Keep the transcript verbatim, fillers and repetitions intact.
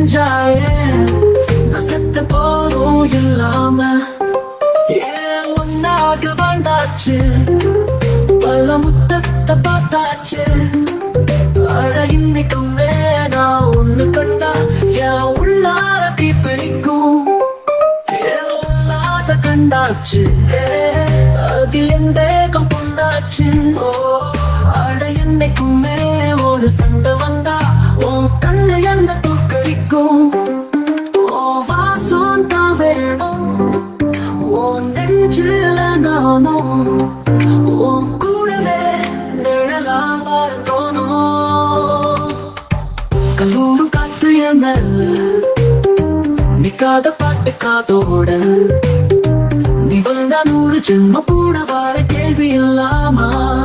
செஞ்சாயே நான் செத்து போதும் இல்லாம ஏன் ஒன்னாக வாழ்ந்தாச்சு பல முத்தத்தை பார்த்தாச்சு அட இன்னைக்குமே நான் ஒண்ணு கண்டா என் உள்ளார தீப்பிடிக்கும் ஏல்லாத கண்டாச்சு அதில் என் தேகம் கொண்டாச்சு அட என்னைக்குமே ஒரு சண்டை வந்தா உன் கண்ணு என்ன தூக்கடிக்கும் ஓ வாசம் தான் வேணும் உன் நெஞ்சில நானும் உன் கூடவே நிழலாம் வரத்தோணும் கல்லூரு காத்து என் மேல நிக்காத பாட்டு காதோட நீ வந்தா நூறு ஜென்ம கூட வர கேள்வி இல்லாமா